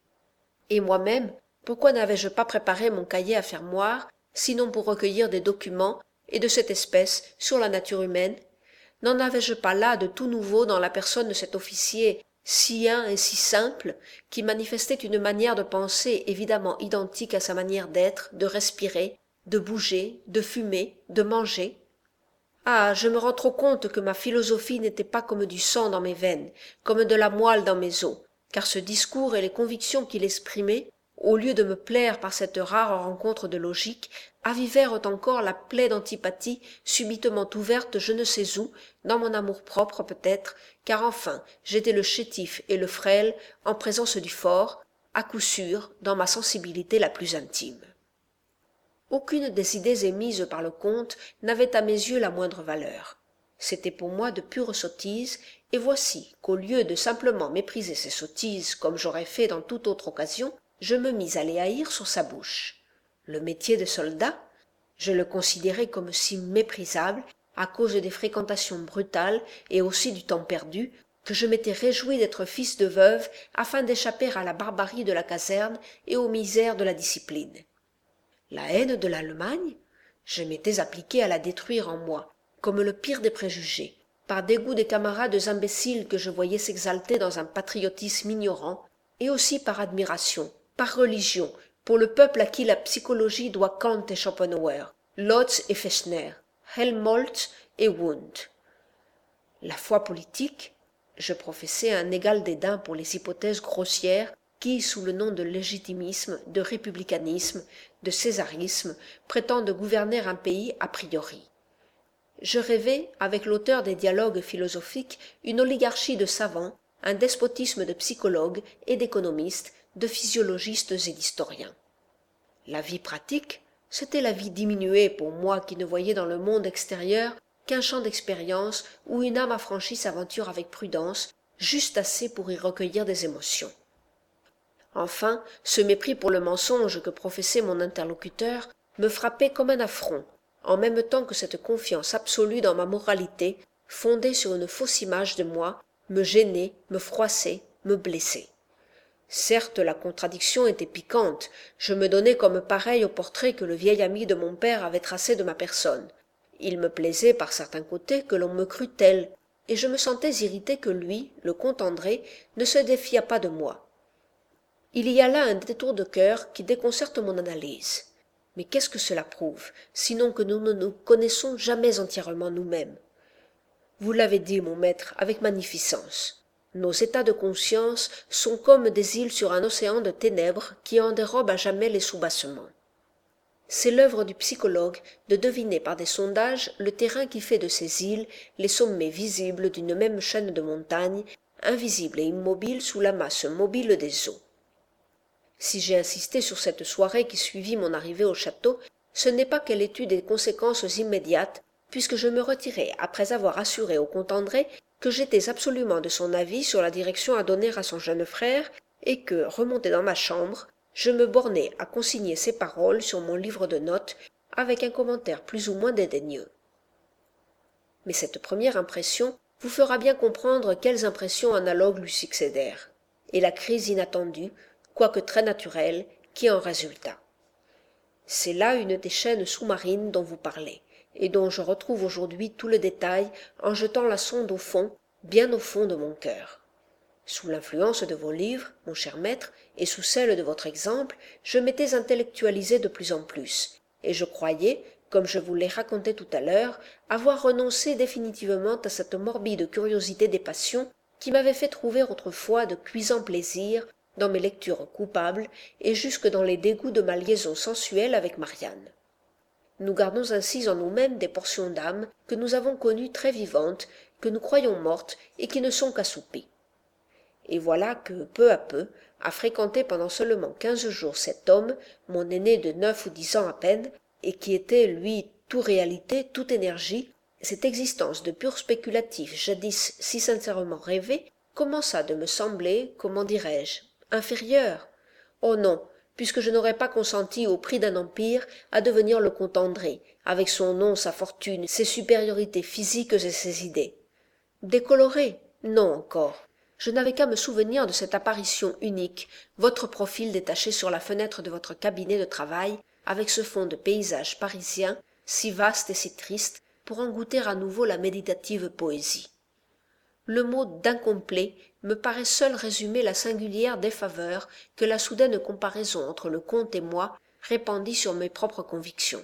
Et moi-même, pourquoi n'avais-je pas préparé mon cahier à fermoir, sinon pour recueillir des documents, et de cette espèce, sur la nature humaine? N'en avais-je pas là de tout nouveau dans la personne de cet officier si un et si simple, qui manifestait une manière de penser évidemment identique à sa manière d'être, de respirer, de bouger, de fumer, de manger? Ah, je me rends trop compte que ma philosophie n'était pas comme du sang dans mes veines, comme de la moelle dans mes os, car ce discours et les convictions qu'il exprimait, au lieu de me plaire par cette rare rencontre de logique, avivèrent encore la plaie d'antipathie subitement ouverte je ne sais où, dans mon amour-propre peut-être, car enfin j'étais le chétif et le frêle en présence du fort, à coup sûr dans ma sensibilité la plus intime. Aucune des idées émises par le comte n'avait à mes yeux la moindre valeur. C'était pour moi de pures sottises, et voici qu'au lieu de simplement mépriser ces sottises comme j'aurais fait dans toute autre occasion, je me mis à les haïr sur sa bouche. Le métier de soldat, je le considérais comme si méprisable à cause des fréquentations brutales et aussi du temps perdu, que je m'étais réjoui d'être fils de veuve afin d'échapper à la barbarie de la caserne et aux misères de la discipline. La haine de l'Allemagne, je m'étais appliqué à la détruire en moi, comme le pire des préjugés, par dégoût des camarades imbéciles que je voyais s'exalter dans un patriotisme ignorant, et aussi par admiration, par religion, pour le peuple à qui la psychologie doit Kant et Schopenhauer, Lotz et Fechner, Helmholtz et Wundt. La foi politique, je professais un égal dédain pour les hypothèses grossières qui, sous le nom de légitimisme, de républicanisme, de césarisme, prétendent gouverner un pays a priori. Je rêvais, avec l'auteur des dialogues philosophiques, une oligarchie de savants, un despotisme de psychologues et d'économistes, de physiologistes et d'historiens. La vie pratique, c'était la vie diminuée pour moi qui ne voyais dans le monde extérieur qu'un champ d'expérience où une âme affranchie s'aventure avec prudence, juste assez pour y recueillir des émotions. Enfin, ce mépris pour le mensonge que professait mon interlocuteur me frappait comme un affront, en même temps que cette confiance absolue dans ma moralité, fondée sur une fausse image de moi, me gênait, me froissait, me blessait. Certes, la contradiction était piquante, je me donnais comme pareil au portrait que le vieil ami de mon père avait tracé de ma personne. Il me plaisait par certains côtés que l'on me crût tel, et je me sentais irrité que lui, le comte André, ne se défiât pas de moi. Il y a là un détour de cœur qui déconcerte mon analyse. Mais qu'est-ce que cela prouve, sinon que nous ne nous connaissons jamais entièrement nous-mêmes? Vous l'avez dit, mon maître, avec magnificence. Nos états de conscience sont comme des îles sur un océan de ténèbres qui en dérobent à jamais les soubassements. C'est l'œuvre du psychologue de deviner par des sondages le terrain qui fait de ces îles les sommets visibles d'une même chaîne de montagnes, invisibles et immobiles sous la masse mobile des eaux. Si j'ai insisté sur cette soirée qui suivit mon arrivée au château, ce n'est pas qu'elle ait eu des conséquences immédiates, puisque je me retirai après avoir assuré au comte André que j'étais absolument de son avis sur la direction à donner à son jeune frère, et que, remonté dans ma chambre, je me bornai à consigner ces paroles sur mon livre de notes, avec un commentaire plus ou moins dédaigneux. Mais cette première impression vous fera bien comprendre quelles impressions analogues lui succédèrent, et la crise inattendue, quoique très naturelle, qui en résulta. C'est là une des chaînes sous-marines dont vous parlez, et dont je retrouve aujourd'hui tout le détail en jetant la sonde au fond, bien au fond de mon cœur. Sous l'influence de vos livres, mon cher maître, et sous celle de votre exemple, je m'étais intellectualisé de plus en plus, et je croyais, comme je vous l'ai raconté tout à l'heure, avoir renoncé définitivement à cette morbide curiosité des passions qui m'avait fait trouver autrefois de cuisants plaisirs dans mes lectures coupables et jusque dans les dégoûts de ma liaison sensuelle avec Marianne. Nous gardons ainsi en nous-mêmes des portions d'âme que nous avons connues très vivantes, que nous croyons mortes et qui ne sont qu'assoupées. Et voilà que, peu à peu, à fréquenter pendant seulement quinze jours cet homme, mon aîné de neuf ou dix ans à peine, et qui était, lui, tout réalité, toute énergie, cette existence de pur spéculatif jadis si sincèrement rêvée, commença de me sembler, comment dirais-je, inférieure. Oh non, puisque je n'aurais pas consenti au prix d'un empire à devenir le comte André, avec son nom, sa fortune, ses supériorités physiques et ses idées. Décoloré? Non encore. Je n'avais qu'à me souvenir de cette apparition unique, votre profil détaché sur la fenêtre de votre cabinet de travail, avec ce fond de paysage parisien, si vaste et si triste, pour en goûter à nouveau la méditative poésie. Le mot d'incomplet me paraît seul résumer la singulière défaveur que la soudaine comparaison entre le comte et moi répandit sur mes propres convictions.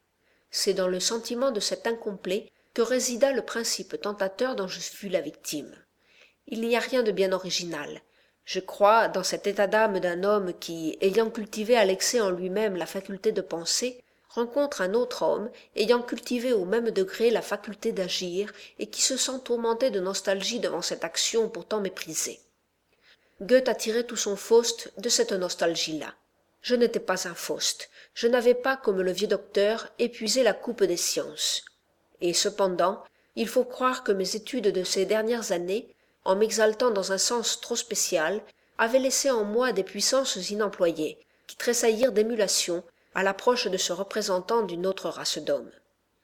C'est dans le sentiment de cet incomplet que résida le principe tentateur dont je fus la victime. Il n'y a rien de bien original. Je crois, dans cet état d'âme d'un homme qui, ayant cultivé à l'excès en lui-même la faculté de penser, rencontre un autre homme ayant cultivé au même degré la faculté d'agir et qui se sent tourmenté de nostalgie devant cette action pourtant méprisée. Goethe a tiré tout son Faust de cette nostalgie-là. Je n'étais pas un Faust, je n'avais pas, comme le vieux docteur, épuisé la coupe des sciences. Et cependant, il faut croire que mes études de ces dernières années, en m'exaltant dans un sens trop spécial, avaient laissé en moi des puissances inemployées, qui tressaillirent d'émulation à l'approche de ce représentant d'une autre race d'hommes.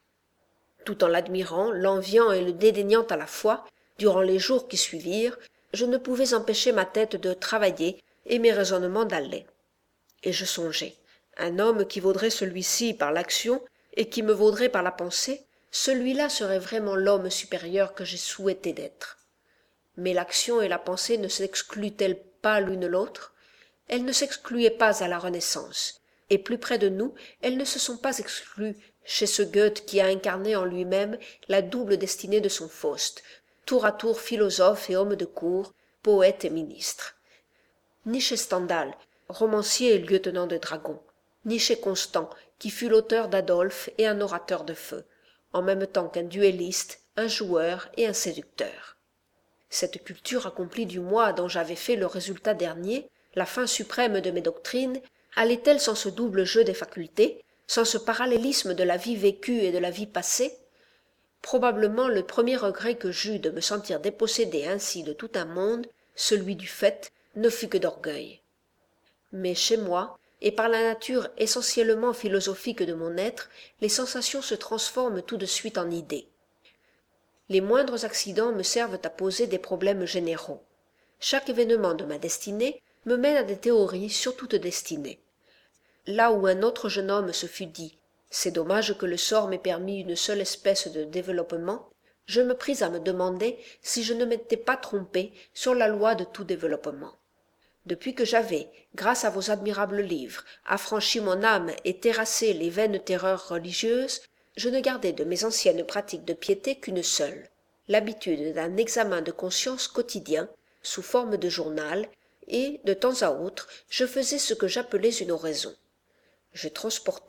Tout en l'admirant, l'enviant et le dédaignant à la fois, durant les jours qui suivirent, je ne pouvais empêcher ma tête de travailler et mes raisonnements d'aller. Et je songeais, un homme qui vaudrait celui-ci par l'action et qui me vaudrait par la pensée, celui-là serait vraiment l'homme supérieur que j'ai souhaité d'être. Mais l'action et la pensée ne s'excluent-elles pas l'une l'autre? Elles ne s'excluaient pas à la Renaissance, et plus près de nous, elles ne se sont pas exclues chez ce Goethe qui a incarné en lui-même la double destinée de son Faust, tour à tour philosophe et homme de cour, poète et ministre. Ni chez Stendhal, romancier et lieutenant de dragons, ni chez Constant, qui fut l'auteur d'Adolphe et un orateur de feu, en même temps qu'un duelliste, un joueur et un séducteur. Cette culture accomplie du moi dont j'avais fait le résultat dernier, la fin suprême de mes doctrines, allait-elle sans ce double jeu des facultés, sans ce parallélisme de la vie vécue et de la vie passée? Probablement le premier regret que j'eus de me sentir dépossédé ainsi de tout un monde, celui du fait, ne fut que d'orgueil. Mais chez moi, et par la nature essentiellement philosophique de mon être, les sensations se transforment tout de suite en idées. Les moindres accidents me servent à poser des problèmes généraux. Chaque événement de ma destinée me mène à des théories sur toute destinée. Là où un autre jeune homme se fût dit « c'est dommage que le sort m'ait permis une seule espèce de développement », je me pris à me demander si je ne m'étais pas trompé sur la loi de tout développement. Depuis que j'avais, grâce à vos admirables livres, affranchi mon âme et terrassé les vaines terreurs religieuses, je ne gardais de mes anciennes pratiques de piété qu'une seule, l'habitude d'un examen de conscience quotidien, sous forme de journal, et, de temps à autre, je faisais ce que j'appelais une oraison. Je transportais,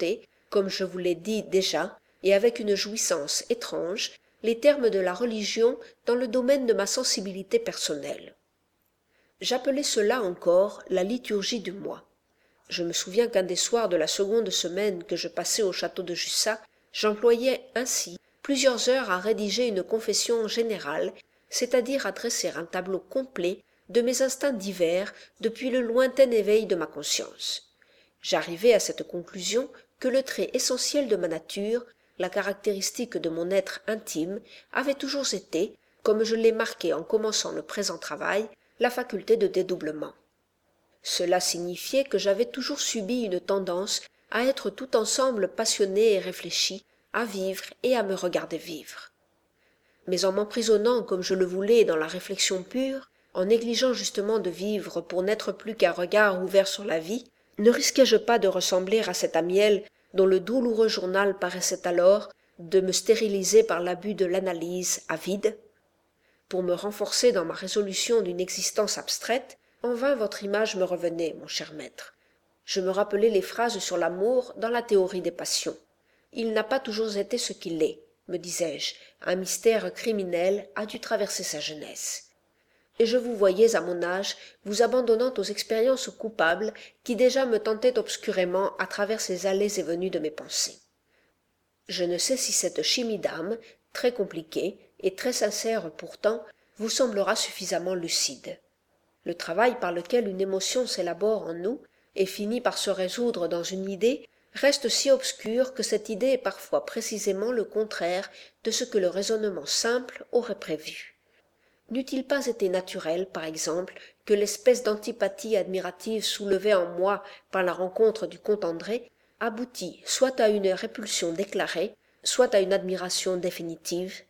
comme je vous l'ai dit déjà, et avec une jouissance étrange, les termes de la religion dans le domaine de ma sensibilité personnelle. J'appelais cela encore la liturgie du moi. Je me souviens qu'un des soirs de la seconde semaine que je passais au château de Jussat, j'employais ainsi plusieurs heures à rédiger une confession générale, c'est-à-dire à dresser un tableau complet de mes instincts divers depuis le lointain éveil de ma conscience. J'arrivai à cette conclusion que le trait essentiel de ma nature, la caractéristique de mon être intime, avait toujours été, comme je l'ai marqué en commençant le présent travail, la faculté de dédoublement. Cela signifiait que j'avais toujours subi une tendance à être tout ensemble passionné et réfléchi, à vivre et à me regarder vivre. Mais en m'emprisonnant comme je le voulais dans la réflexion pure, en négligeant justement de vivre pour n'être plus qu'un regard ouvert sur la vie, ne risquais-je pas de ressembler à cet Amiel dont le douloureux journal paraissait alors de me stériliser par l'abus de l'analyse avide? Pour me renforcer dans ma résolution d'une existence abstraite, en vain votre image me revenait, mon cher maître. Je me rappelais les phrases sur l'amour dans la théorie des passions. Il n'a pas toujours été ce qu'il est, me disais-je, un mystère criminel a dû traverser sa jeunesse. Et je vous voyais à mon âge vous abandonnant aux expériences coupables qui déjà me tentaient obscurément à travers ces allées et venues de mes pensées. Je ne sais si cette chimie d'âme, très compliquée et très sincère pourtant, vous semblera suffisamment lucide. Le travail par lequel une émotion s'élabore en nous et finit par se résoudre dans une idée reste si obscur que cette idée est parfois précisément le contraire de ce que le raisonnement simple aurait prévu. N'eût-il pas été naturel, par exemple, que l'espèce d'antipathie admirative soulevée en moi par la rencontre du comte André aboutit soit à une répulsion déclarée, soit à une admiration définitive?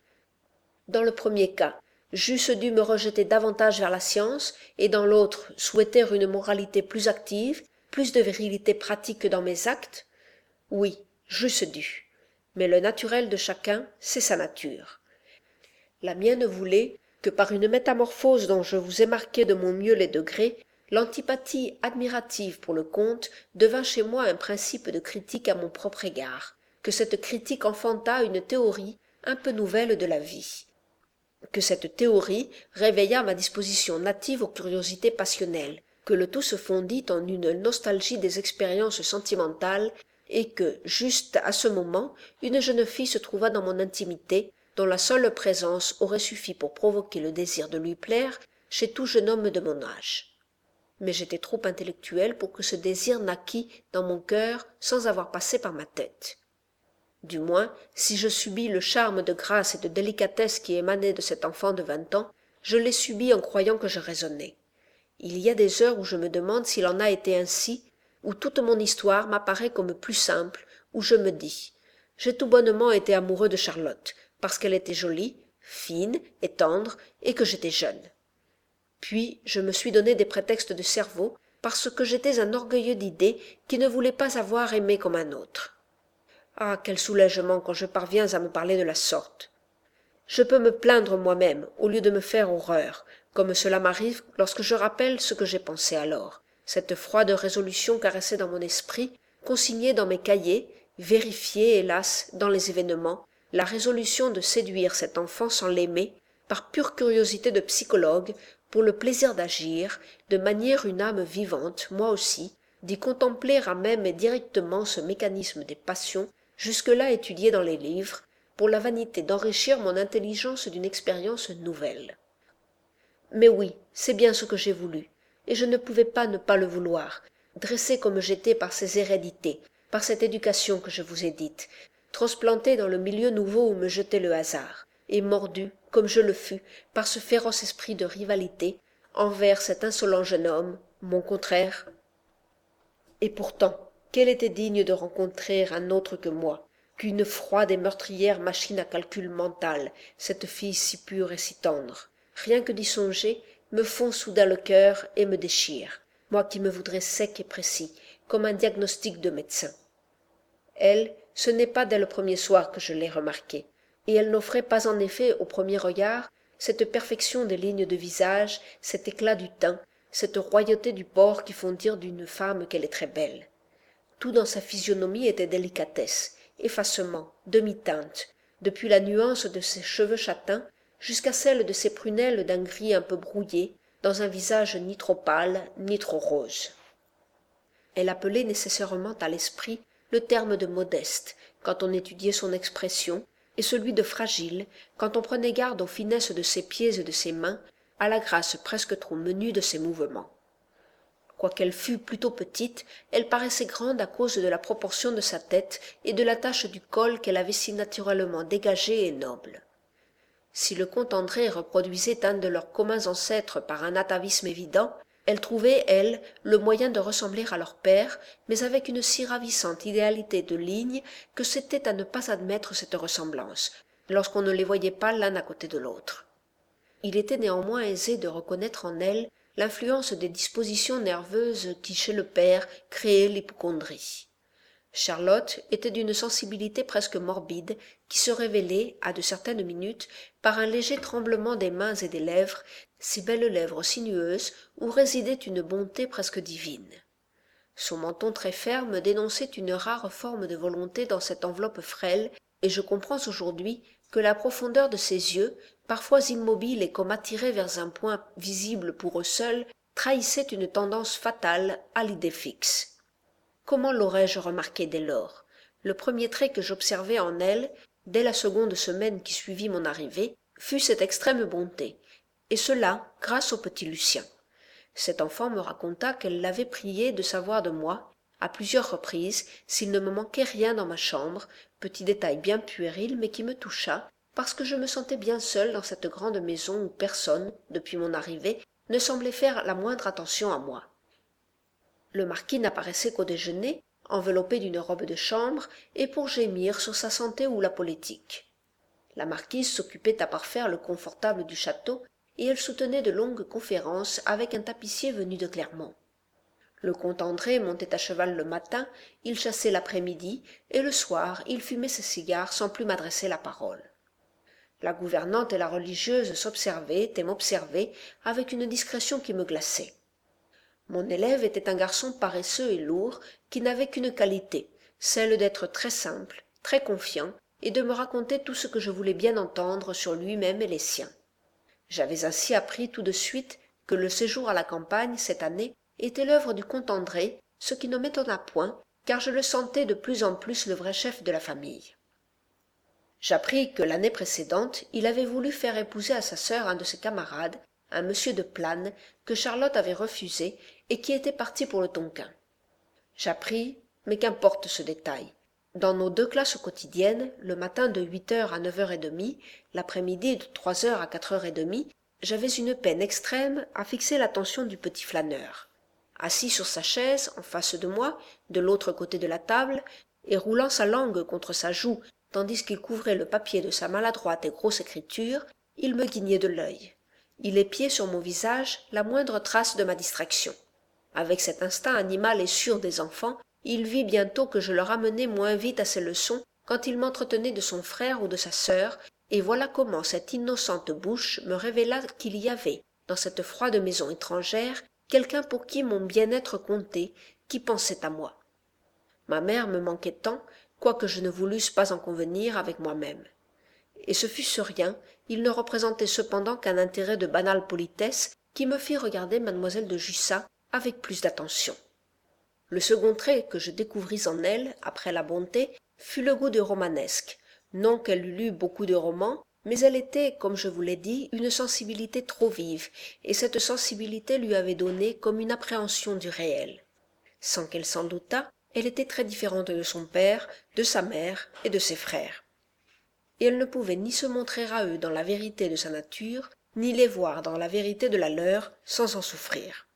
Dans le premier cas, j'eusse dû me rejeter davantage vers la science, et dans l'autre souhaiter une moralité plus active, plus de virilité pratique dans mes actes? Oui, j'eusse dû. Mais le naturel de chacun, c'est sa nature. La mienne voulait que par une métamorphose dont je vous ai marqué de mon mieux les degrés, l'antipathie admirative pour le comte devint chez moi un principe de critique à mon propre égard, que cette critique enfanta une théorie un peu nouvelle de la vie, que cette théorie réveilla ma disposition native aux curiosités passionnelles, que le tout se fondit en une nostalgie des expériences sentimentales, et que, juste à ce moment, une jeune fille se trouva dans mon intimité, dont la seule présence aurait suffi pour provoquer le désir de lui plaire chez tout jeune homme de mon âge. Mais j'étais trop intellectuel pour que ce désir naquît dans mon cœur sans avoir passé par ma tête. Du moins, si je subis le charme de grâce et de délicatesse qui émanait de cet enfant de vingt ans, je l'ai subi en croyant que je raisonnais. Il y a des heures où je me demande s'il en a été ainsi, où toute mon histoire m'apparaît comme plus simple, où je me dis « J'ai tout bonnement été amoureux de Charlotte, parce qu'elle était jolie, fine et tendre, et que j'étais jeune. » Puis je me suis donné des prétextes de cerveau, parce que j'étais un orgueilleux d'idées qui ne voulait pas avoir aimé comme un autre. Ah, quel soulagement quand je parviens à me parler de la sorte! Je peux me plaindre moi-même, au lieu de me faire horreur, comme cela m'arrive lorsque je rappelle ce que j'ai pensé alors, cette froide résolution caressée dans mon esprit, consignée dans mes cahiers, vérifiée, hélas, dans les événements, la résolution de séduire cet enfant sans l'aimer, par pure curiosité de psychologue, pour le plaisir d'agir, de manier une âme vivante, moi aussi, d'y contempler à même et directement ce mécanisme des passions, jusque-là étudié dans les livres, pour la vanité d'enrichir mon intelligence d'une expérience nouvelle. Mais oui, c'est bien ce que j'ai voulu, et je ne pouvais pas ne pas le vouloir, dressé comme j'étais par ces hérédités, par cette éducation que je vous ai dite, transplanté dans le milieu nouveau où me jetait le hasard, et mordu, comme je le fus, par ce féroce esprit de rivalité, envers cet insolent jeune homme, mon contraire. Et pourtant, quel était digne de rencontrer un autre que moi, qu'une froide et meurtrière machine à calcul mental, cette fille si pure et si tendre? Rien que d'y songer me fond soudain le cœur et me déchire, moi qui me voudrais sec et précis, comme un diagnostic de médecin. Elle, ce n'est pas dès le premier soir que je l'ai remarquée, et elle n'offrait pas en effet au premier regard cette perfection des lignes de visage, cet éclat du teint, cette royauté du port qui font dire d'une femme qu'elle est très belle. Tout dans sa physionomie était délicatesse, effacement, demi-teinte, depuis la nuance de ses cheveux châtains jusqu'à celle de ses prunelles d'un gris un peu brouillé, dans un visage ni trop pâle ni trop rose. Elle appelait nécessairement à l'esprit le terme de modeste quand on étudiait son expression, et celui de fragile quand on prenait garde aux finesses de ses pieds et de ses mains, à la grâce presque trop menue de ses mouvements. Quoiqu'elle fût plutôt petite, elle paraissait grande à cause de la proportion de sa tête et de la tache du col qu'elle avait si naturellement dégagée et noble. Si le comte André reproduisait un de leurs communs ancêtres par un atavisme évident, elle trouvait, elle, le moyen de ressembler à leur père, mais avec une si ravissante idéalité de ligne que c'était à ne pas admettre cette ressemblance, lorsqu'on ne les voyait pas l'un à côté de l'autre. Il était néanmoins aisé de reconnaître en elle l'influence des dispositions nerveuses qui, chez le père, créaient l'hypocondrie. Charlotte était d'une sensibilité presque morbide qui se révélait, à de certaines minutes, par un léger tremblement des mains et des lèvres, ces belles lèvres sinueuses où résidait une bonté presque divine. Son menton très ferme dénonçait une rare forme de volonté dans cette enveloppe frêle, et je comprends aujourd'hui que la profondeur de ses yeux, parfois immobiles et comme attirés vers un point visible pour eux seuls, trahissait une tendance fatale à l'idée fixe. Comment l'aurais-je remarqué dès lors? Le premier trait que j'observai en elle, dès la seconde semaine qui suivit mon arrivée, fut cette extrême bonté, et cela grâce au petit Lucien. Cet enfant me raconta qu'elle l'avait prié de savoir de moi, à plusieurs reprises, s'il ne me manquait rien dans ma chambre, petit détail bien puéril mais qui me toucha, parce que je me sentais bien seule dans cette grande maison où personne, depuis mon arrivée, ne semblait faire la moindre attention à moi. Le marquis n'apparaissait qu'au déjeuner, enveloppé d'une robe de chambre, et pour gémir sur sa santé ou la politique. La marquise s'occupait à parfaire le confortable du château, et elle soutenait de longues conférences avec un tapissier venu de Clermont. Le comte André montait à cheval le matin, il chassait l'après-midi, et le soir il fumait ses cigares sans plus m'adresser la parole. La gouvernante et la religieuse s'observaient et m'observaient avec une discrétion qui me glaçait. Mon élève était un garçon paresseux et lourd qui n'avait qu'une qualité, celle d'être très simple, très confiant, et de me raconter tout ce que je voulais bien entendre sur lui-même et les siens. J'avais ainsi appris tout de suite que le séjour à la campagne, cette année, était l'œuvre du comte André, ce qui ne m'étonna point, car je le sentais de plus en plus le vrai chef de la famille. J'appris que l'année précédente, il avait voulu faire épouser à sa sœur un de ses camarades, un monsieur de Plane, que Charlotte avait refusé et qui était parti pour le Tonkin. J'appris, mais qu'importe ce détail. Dans nos deux classes quotidiennes, le matin de huit heures à neuf heures trente, l'après-midi de trois heures à quatre heures trente, j'avais une peine extrême à fixer l'attention du petit flâneur. Assis sur sa chaise, en face de moi, de l'autre côté de la table, et roulant sa langue contre sa joue, tandis qu'il couvrait le papier de sa maladroite et grosse écriture, il me guignait de l'œil. Il épiait sur mon visage la moindre trace de ma distraction. Avec cet instinct animal et sûr des enfants, il vit bientôt que je le ramenais moins vite à ses leçons quand il m'entretenait de son frère ou de sa sœur, et voilà comment cette innocente bouche me révéla qu'il y avait, dans cette froide maison étrangère, quelqu'un pour qui mon bien-être comptait, qui pensait à moi. Ma mère me manquait tant, quoique je ne voulusse pas en convenir avec moi-même. Et ce fût-ce rien, il ne représentait cependant qu'un intérêt de banale politesse qui me fit regarder mademoiselle de Jussat avec plus d'attention. Le second trait que je découvris en elle, après la bonté, fut le goût du romanesque. Non qu'elle eût lu beaucoup de romans, mais elle était, comme je vous l'ai dit, une sensibilité trop vive, et cette sensibilité lui avait donné comme une appréhension du réel. Sans qu'elle s'en doutât, elle était très différente de son père, de sa mère et de ses frères. Et elle ne pouvait ni se montrer à eux dans la vérité de sa nature, ni les voir dans la vérité de la leur, sans en souffrir.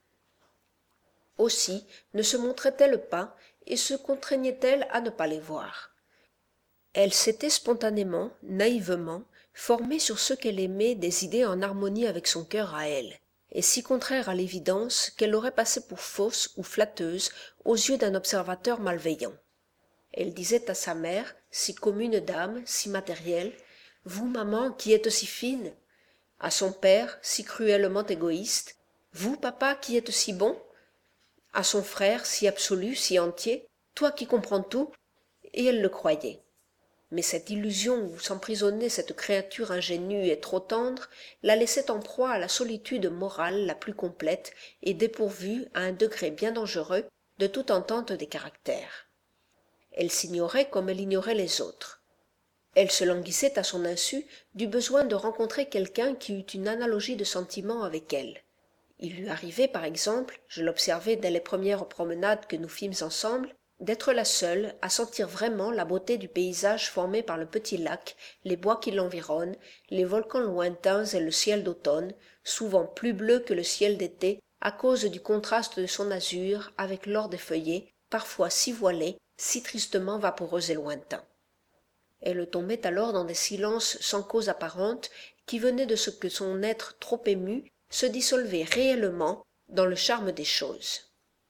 Aussi ne se montrait-elle pas, et se contraignait-elle à ne pas les voir. Elle s'était spontanément, naïvement, formée sur ce qu'elle aimait des idées en harmonie avec son cœur à elle, et si contraires à l'évidence qu'elle aurait passé pour fausses ou flatteuses aux yeux d'un observateur malveillant. Elle disait à sa mère, si commune d'âme, si matérielle, « Vous, maman, qui êtes si fine » à son père, si cruellement égoïste, « Vous, papa, qui êtes si bon » à son frère, si absolu, si entier, toi qui comprends tout, et elle le croyait. Mais cette illusion où s'emprisonnait cette créature ingénue et trop tendre la laissait en proie à la solitude morale la plus complète et dépourvue, à un degré bien dangereux, de toute entente des caractères. Elle s'ignorait comme elle ignorait les autres. Elle se languissait à son insu du besoin de rencontrer quelqu'un qui eût une analogie de sentiments avec elle. Il lui arrivait, par exemple, je l'observai dès les premières promenades que nous fîmes ensemble, d'être la seule à sentir vraiment la beauté du paysage formé par le petit lac, les bois qui l'environnent, les volcans lointains et le ciel d'automne, souvent plus bleu que le ciel d'été à cause du contraste de son azur avec l'or des feuillets, parfois si voilés, si tristement vaporeux et lointains. Elle tombait alors dans des silences sans cause apparente qui venaient de ce que son être trop ému se dissolvait réellement dans le charme des choses.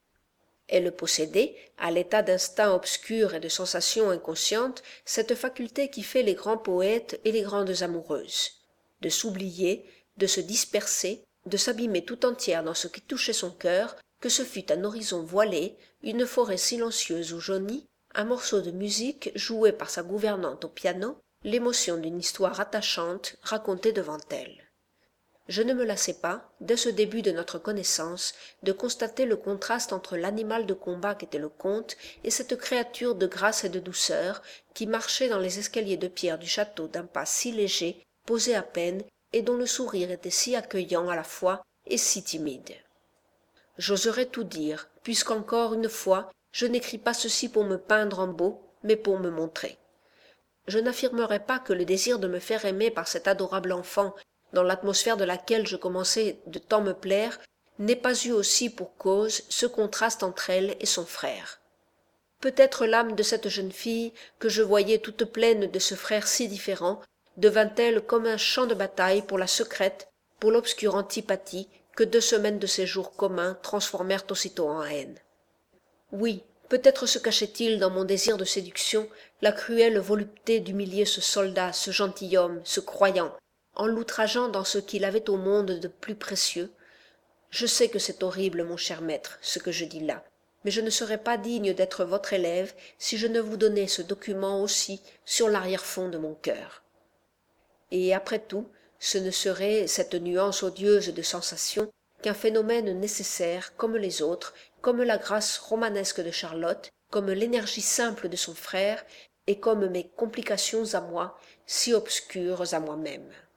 Elle possédait, à l'état d'instinct obscur et de sensation inconsciente, cette faculté qui fait les grands poètes et les grandes amoureuses, de s'oublier, de se disperser, de s'abîmer tout entière dans ce qui touchait son cœur, que ce fût un horizon voilé, une forêt silencieuse ou jaunie, un morceau de musique joué par sa gouvernante au piano, l'émotion d'une histoire attachante racontée devant elle. Je ne me lassai pas, dès ce début de notre connaissance, de constater le contraste entre l'animal de combat qu'était le comte et cette créature de grâce et de douceur qui marchait dans les escaliers de pierre du château d'un pas si léger, posé à peine, et dont le sourire était si accueillant à la fois et si timide. J'oserais tout dire, puisqu'encore une fois, je n'écris pas ceci pour me peindre en beau, mais pour me montrer. Je n'affirmerai pas que le désir de me faire aimer par cet adorable enfant, dans l'atmosphère de laquelle je commençais de tant me plaire, n'ait pas eu aussi pour cause ce contraste entre elle et son frère. Peut-être l'âme de cette jeune fille, que je voyais toute pleine de ce frère si différent, devint-elle comme un champ de bataille pour la secrète, pour l'obscure antipathie que deux semaines de séjour commun transformèrent aussitôt en haine. Oui, peut-être se cachait-il dans mon désir de séduction la cruelle volupté d'humilier ce soldat, ce gentilhomme, ce croyant, en l'outrageant dans ce qu'il avait au monde de plus précieux. Je sais que c'est horrible, mon cher maître, ce que je dis là, mais je ne serais pas digne d'être votre élève si je ne vous donnais ce document aussi sur l'arrière-fond de mon cœur. Et après tout, ce ne serait cette nuance odieuse de sensation qu'un phénomène nécessaire comme les autres, comme la grâce romanesque de Charlotte, comme l'énergie simple de son frère, et comme mes complications à moi, si obscures à moi-même.